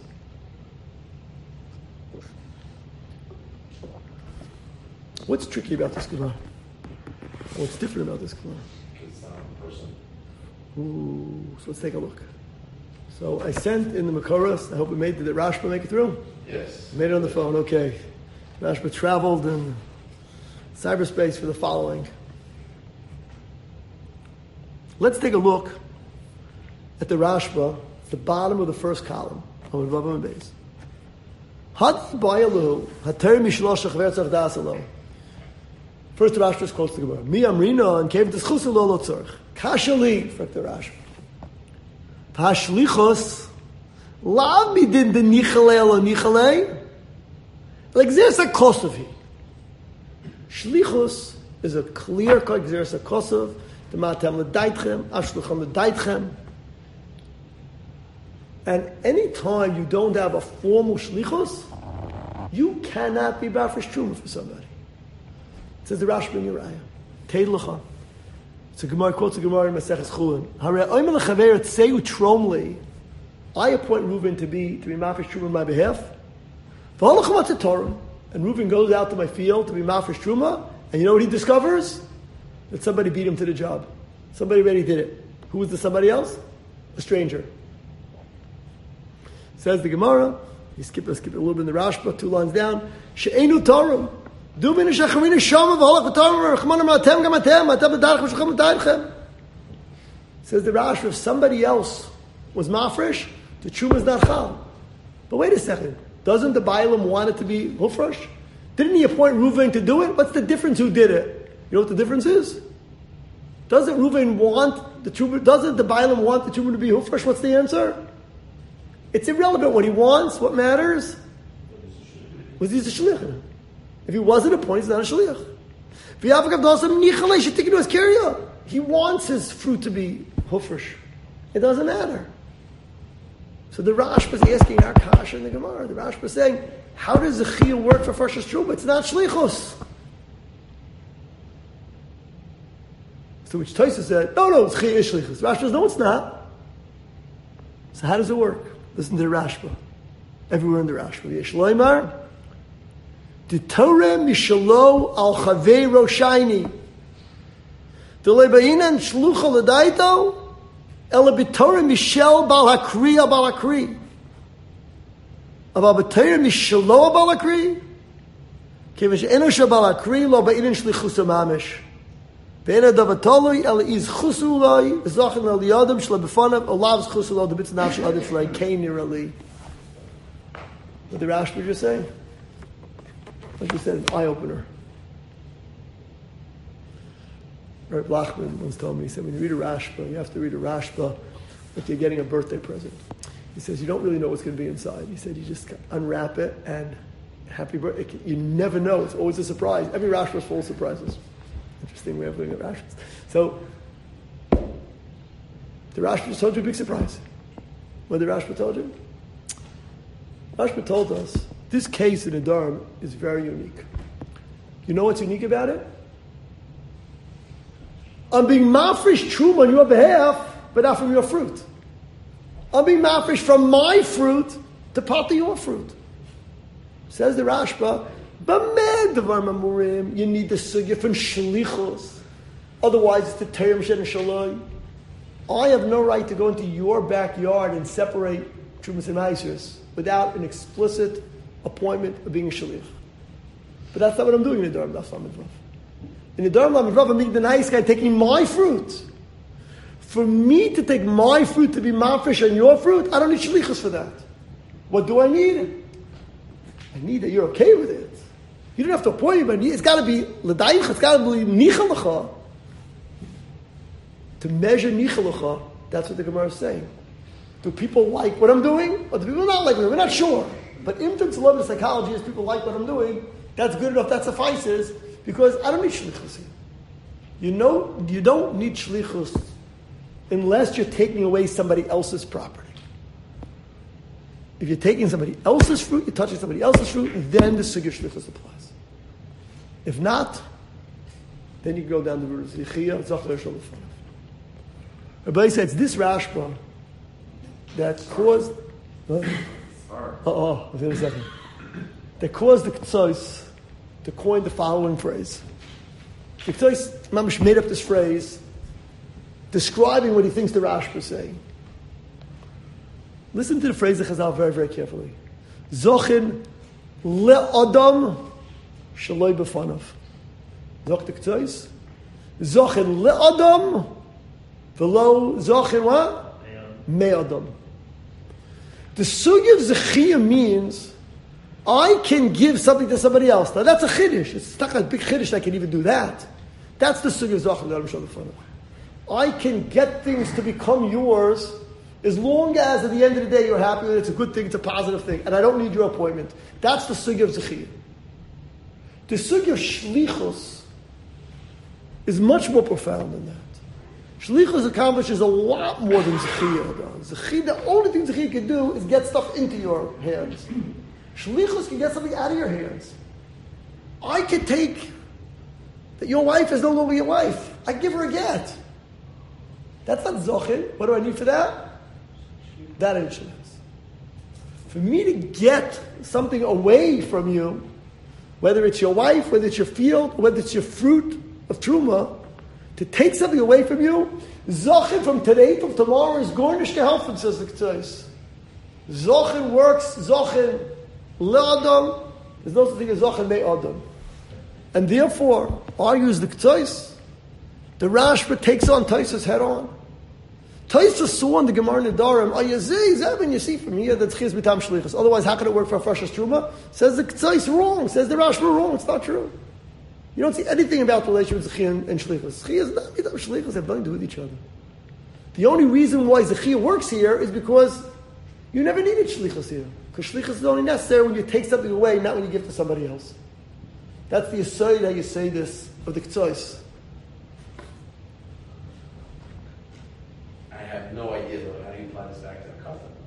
What's tricky about this Gemara? What's different about this Gemara? It's not a person. Ooh, so let's take a look. So I sent in the Makoros. I hope it made. Did the Rashba make it through? Yes. Made it on the phone. Okay. Rashba traveled in cyberspace for the following. Let's take a look at the Rashba, the bottom of the first column on Vav and Beis. First, the Rashba is close to the Gemara. Mi amrina and came to Schusa lo tzorch. Kashali, for the Rashba. Hashlichos, lav midin de nichale elo nichale. Like there's a kosov. Shlichus is a clear cut. There's a kosov. The matam ledaitchem, ashlucham ledaitchem. And any time you don't have a formal shlichus, you cannot be bafresh truma for somebody. It says the Rashba in Uriah. Teid lecha. It's a Gemara, quotes a Gemara in Maseches Chulin. Hare oimer lechaver tzeu tromli. I appoint Reuven to be mafresh truma on my behalf. V'holachem atzatorim. And Reuven goes out to my field to be mafresh truma. And you know what he discovers? That somebody beat him to the job. Somebody already did it. Who was the somebody else? A stranger. Says the Gemara. You skip a little bit in the Rashba, 2 lines down. She'enu Torah. Du bin ich achamina shama v'holach v'torah rachmana ma'atem gamatem ma'atem v'darach v'shachem v'daichem. Says the Rashba, if somebody else was mafresh, the truma is not chal. But wait a second. Doesn't the Bailam want it to be hufresh? Didn't he appoint Reuven to do it? What's the difference who did it? You know what the difference is? Doesn't Reuven want the truma? Doesn't the Bailam want the truma to be hufresh? What's the answer? It's irrelevant what he wants. What matters? Was he a shliach? If he wasn't appointed, he's not a shliach. He wants his fruit to be hufresh. It doesn't matter. So the Rashba is asking our kasha in the Gemara. The Rashba is saying, how does the chiyuv work for Farshas Truma? It's not shlichus. So which Taisa said, no, it's chiyuv shlichus. Rashba says, no, it's not. So how does it work? Listen to the Rashba. Everywhere in the Rashba. Yeshloimar, the Torah mishalo al chavei roshaini. The lebayinan shlucha ledaito, ela b'Torah mishel bal hakri al bal hakri. Aval b'Torah mishalo bal hakri, kevish enosh bal hakri lo bayinan shlichus mamish. Be'ena davatolui ela iz chusulai zachin al yadam shla b'fanav olavs chusulai the bitznav shel adif like kain nirali. What the Rashba just saying? Like you said, an eye-opener. Rabbi Blachman once told me, he said, when you read a Rashba, you have to read a Rashba like you're getting a birthday present. He says, you don't really know what's going to be inside. He said, you just unwrap it and happy birthday. You never know. It's always a surprise. Every Rashba is full of surprises. Interesting way of looking at Rashbas. So, the Rashba just told you a big surprise. What did the Rashba told you? Rashba told us, this case in the Dharm is very unique. You know what's unique about it? I'm being mafresh truma on your behalf, but not from your fruit. I'm being mafresh from my fruit to part of your fruit. Says the Rashba, you need the sugya from shlichus. Otherwise, it's the terem shen shaloi. I have no right to go into your backyard and separate trumas and maasros without an explicit appointment of being a shaliach. But that's not what I'm doing in the Dharm Lamed Vav. In the Dharm Lamed Vav, I'm being the nice guy taking my fruit. For me to take my fruit to be mafresh on your fruit, I don't need shalichus for that. What do I need? I need that you're okay with it. You don't have to appoint me, but it's got to be l'daich, it's got to be nichalacha. To measure nichalacha, that's what the Gemara is saying. Do people like what I'm doing, or do people not like what I'm doing? We're not sure. But imtans love the psychology is people like what I'm doing. That's good enough. That suffices because I don't need shlichus. You don't need shlichus unless you're taking away somebody else's property. If you're taking somebody else's fruit, you're touching somebody else's fruit, then the sugya shlichus applies. If not, then you go down the route of zichiyah, zachar shalom. Rabbi said it's this Rashba that caused. Wait a second. That caused the Ktsos to coin the following phrase. The Ktsos Mamish made up this phrase describing what he thinks the Rashba is saying. Listen to the phrase of Chazal very, very carefully. Zochin le'adam shaloi b'fanav. Zoch the Ketzois. Zochin le'adam v'lo zochin what? Me'adam. The sugya of Zechiyah means I can give something to somebody else. Now that's a chiddush. It's not a big chiddush that I can even do that. That's the sugya of Zochin le'adam shaloi b'fanav. I can get things to become yours as long as at the end of the day you're happy with it, it's a good thing, it's a positive thing, and I don't need your appointment. That's the sugya of Zechiyah. The sugya of Shlichus is much more profound than that. Shlichus accomplishes a lot more than Zechiyah does. Zechiyah, the only thing Zechiyah can do is get stuff into your hands. Shlichus can get something out of your hands. I can take that your wife is no longer your wife. I give her a get. That's not Zochin. What do I need for that? That ain't Shlichus. For me to get something away from you, whether it's your wife, whether it's your field, whether it's your fruit of Truma, to take something away from you, Zochin from today, from tomorrow, is going to help, says the Ketzois. Zochin works, Zochin le'adam, there's no such thing as Zochin me'adam. And therefore, argues the Ketzois, the Rashba takes on Taisus head on. Taisus saw in the Gemara Nedarim, when you see from here that Zechiyah is B'tam Shlichus. Otherwise, how can it work for a Freshas Truma? Says the Ketzois wrong. Says the Rashba wrong. It's not true. You don't see anything about the relationship with Zechiyah and Shlichus. Zechiyah is not B'tam Shlichus. They have nothing to do with each other. The only reason why Zechiyah works here is because you never needed Shlichus here. Because Shlichus is only necessary when you take something away, not when you give to somebody else. That's the aside how you say this of the Ketzois. I have no idea though, how do you apply this back to the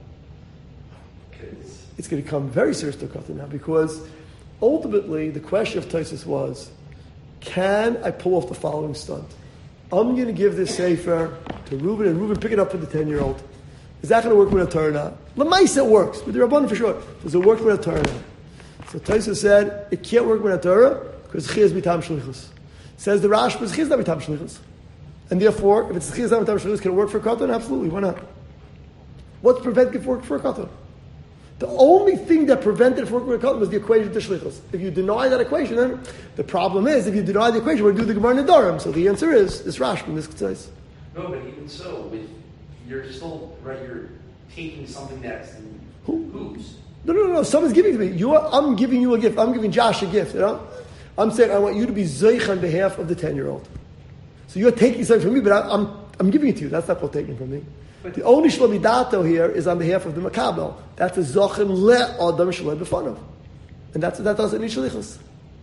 Katan? It's going to come very serious to a Katan now, because ultimately the question of Taisus was, can I pull off the following stunt? I'm going to give this Sefer to Reuben, and Reuben pick it up for the 10-year-old. Is that going to work with a Torah or not? L'maisa it works, but the Rabbanan for sure. Does it work with a Torah or not? So Taisus said, it can't work with a Torah, because Zechiyah is B'tam Shlichus. Says the Rashba, Zechiyah is not B'tam Shlichus. And therefore, if it's Zechiyah is not B'tam Shlichus, can it work for a Katan? Absolutely, why not? What's preventing it from working for a Katan? The only thing that prevented it from working for a Katan was the equation to Shlichus. If you deny that equation, then the problem is, if you deny the equation, we're going to do the Gemara Nedarim. So the answer is, this Rashba, this Ketzois. No, but even so, you're still, right, you're taking something that's whose? No. Someone's giving it to me. I'm giving you a gift. I'm giving Josh a gift, you know? I'm saying I want you to be Zeich on behalf of the 10-year-old. So you're taking something from me, but I'm giving it to you. That's not called taking from me. But the only Shlomidato here is on behalf of the Makabel. That's a Zochin le'adam shaloi b'fanav. And that doesn't need Shlichus.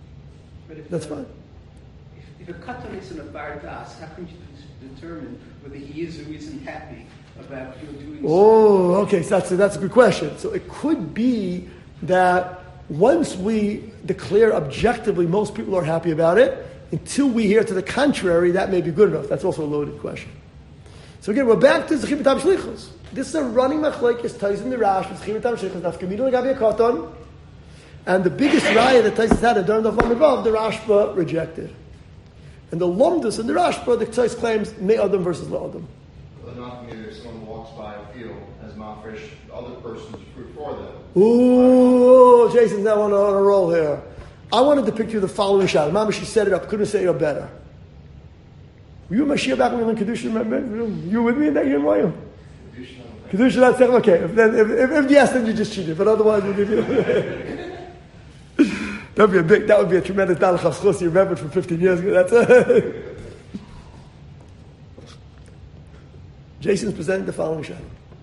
That's fine. If a Katan is in a bar das, how can you determine whether he is or isn't happy about you doing Oh, okay, so that's a good question. So it could be that once we declare objectively most people are happy about it, until we hear to the contrary, that may be good enough. That's also a loaded question. So again, we're back to Zechiyah B'tam Shlichus. This is a running machlokes ties in the Rash with Zechiyah B'tam Shlichus. Nafkamina l'gabi a Katan, and the biggest raya that Taisus had during the Lamav, the Rashba rejected. And the Lomdus and the Rashba, the Taisus claims me'adam versus la'adam. Not if someone walks by a field, has mafresh, the other person's fruit for them. Ooh, Jason's now on a roll here. I wanted to pick you the following shot. Mama, she set it up. Couldn't say it better. Were you in Mashiach back when we were in Kedusha, remember? You were with me in that year, were you? Kedusha, that's okay. If yes, then you just cheated. But otherwise, we'll give you... that would be a tremendous Dalach Chachos you remembered from 15 years ago. That's Jason's presenting the following shot.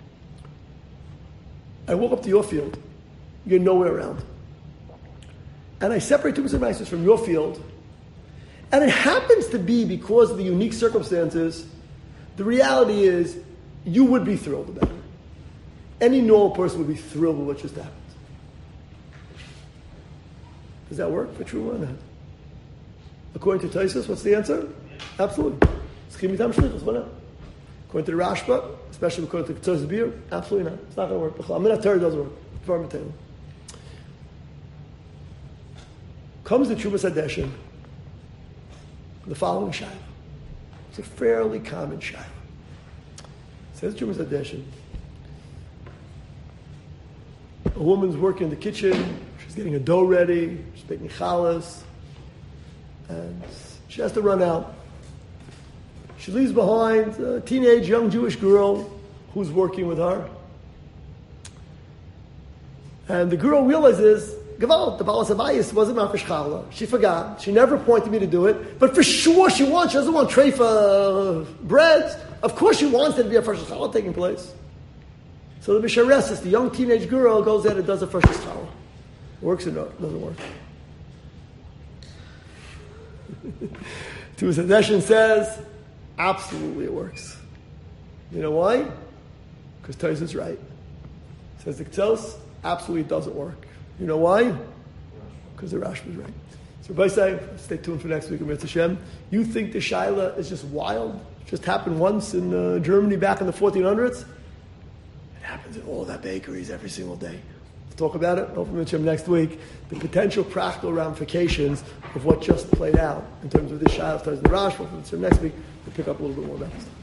I walk up to your field. You're nowhere around. And I separate two Maisos from your field. And it happens to be, because of the unique circumstances, the reality is you would be thrilled about it. Any normal person would be thrilled with what just happened. Does that work for true or not? According to Taisus, what's the answer? Absolutely. Zechiyah B'tam Shlichus, why not? According to the Rashba, especially according to Ketzois Beer, absolutely not. It's not going to work. Aminat Torah doesn't work. Comes the Trumas Hadeshin, the following shayla. It's a fairly common shayla. Says Trumas Hadeshin, A woman's working in the kitchen. She's getting a dough ready. She's making challahs. And she has to run out. She leaves behind a teenage young Jewish girl who's working with her. And the girl realizes, Gevalt, the Baal Sabayis wasn't Mafresh Challah. She forgot. She never pointed me to do it. But for sure she wants. She doesn't want treifa bread. Of course she wants there to be a Fresh Challah taking place. So the Misharesis, the young teenage girl, goes in and does a Fresh Challah. Works or no? It doesn't work. Tumas Hadeshin says, absolutely it works. You know why? Because Tais is right. Says the Ketzios, absolutely it doesn't work. You know why? Because the Rash was right. So everybody say, stay tuned for next week of Mitzvah Hashem. You think the Shaila is just wild? It just happened once in Germany back in the 1400s? It happens in all that bakeries every single day. We'll talk about it. Hopefully Mitzvah Hashem next week. The potential practical ramifications of what just played out in terms of the Shaila, in terms of the Rash. Hopefully Mitzvah Hashem next week. We'll pick up a little bit more about this.